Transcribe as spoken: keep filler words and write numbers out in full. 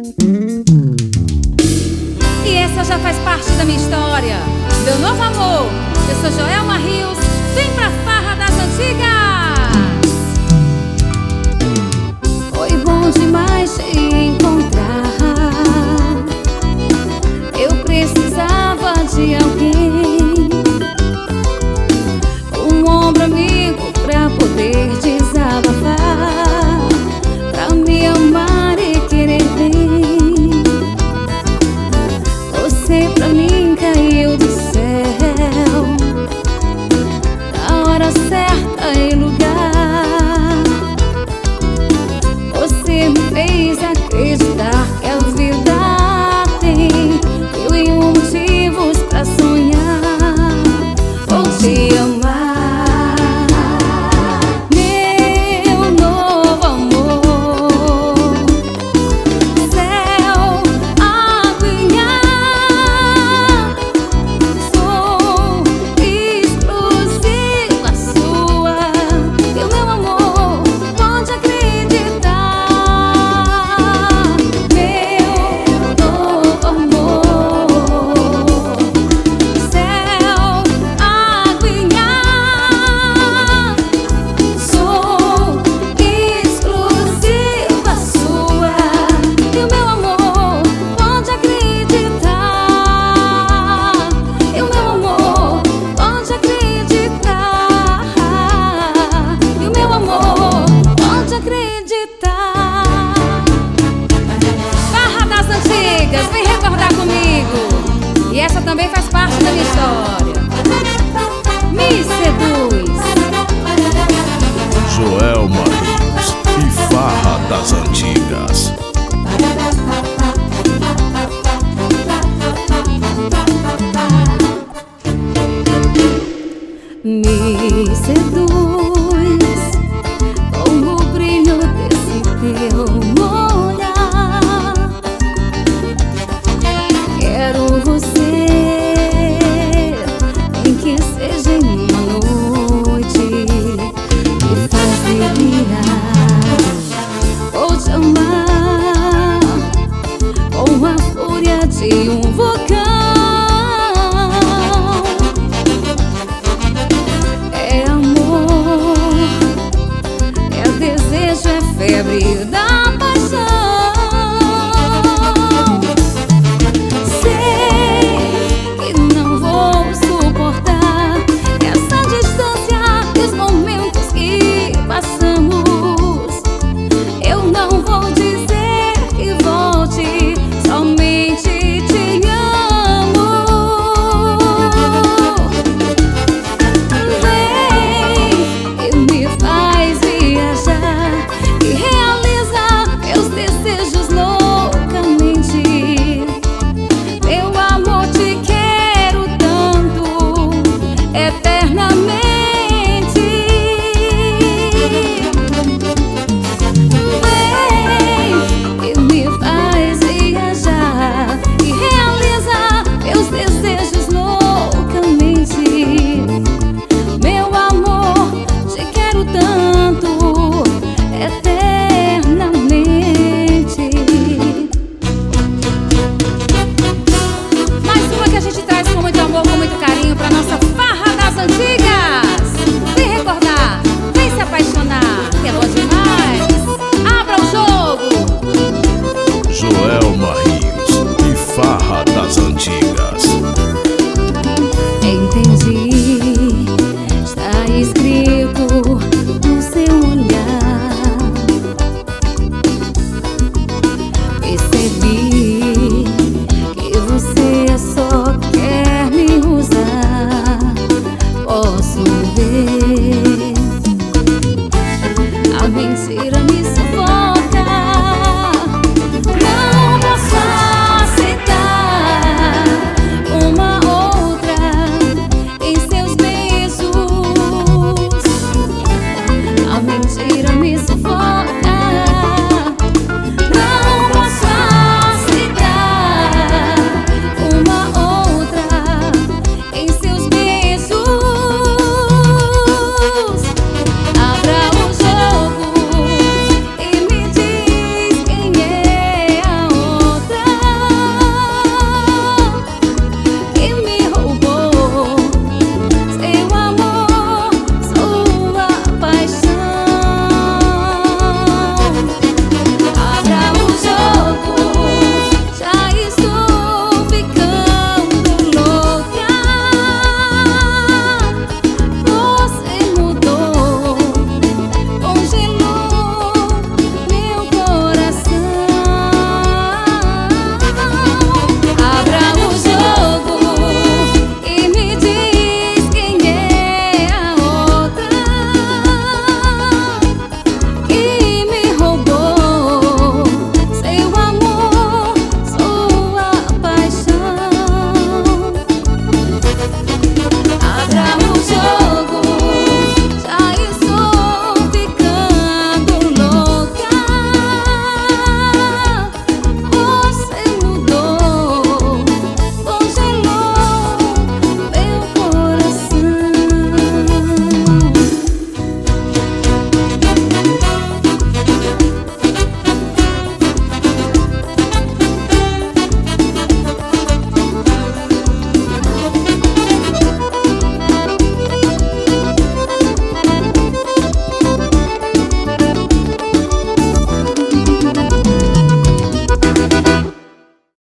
E essa já faz parte da minha história. Meu novo amor, eu sou Joelma Rios. Vem pra farra das antigas. Foi bom demais te encontrar. Eu precisava de alguém, um ombro amigo pra poder desabafar, pra me amar e querer bem. Você pra mim caiu do céu, na hora certa e lugar. Você me fez acreditar que a vida tem mil e um motivos pra sonhar. Vou te amar, meu novo amor. Céu, água e ar, sou exclusiva sua. E o meu amor pode acreditar. Meu novo amor. Céu, água e ar, sou exclusiva sua. E o meu amor pode acreditar. E o meu amor pode acreditar. E o meu amor pode acreditar. Farra das antigas, vem recordar comigo. E essa também faz parte da minha história. Me seduz. Joelma Rios e Farra das Antigas. Me seduz com o brilho desse teu olhar. Quero você, nem que seja em uma noite, me faz delirar. Vou te amar com a fúria de um vulcão. É amor, é desejo, é febre da paixão. Sei que não vou suportar essa distância e os momentos que passamos. Eu não vou dizer que volte, somente te amo. Vem e me faz viajar e realiza meus desejos loucos.